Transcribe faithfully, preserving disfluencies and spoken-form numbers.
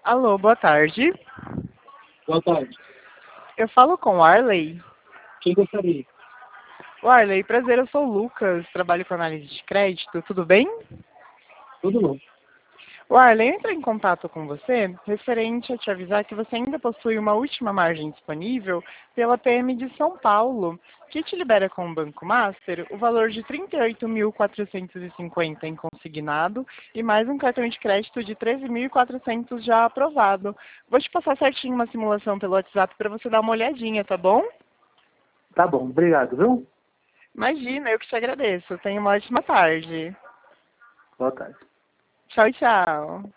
Alô, boa tarde. Boa tarde. Eu falo com o Arley. Quem gostaria? O Arley, prazer, eu sou o Lucas, trabalho com análise de crédito, tudo bem? Tudo bom. O Arley, eu entrei em contato com você referente a te avisar que você ainda possui uma última margem disponível pela P M de São Paulo, que te libera com o Banco Master o valor de trinta e oito mil quatrocentos e cinquenta em consignado e mais um cartão de crédito de treze mil e quatrocentos já aprovado. Vou te passar certinho uma simulação pelo WhatsApp para você dar uma olhadinha, tá bom? Tá bom, obrigado, viu? Imagina, eu que te agradeço. Tenha uma ótima tarde. Boa tarde. Tchau, tchau.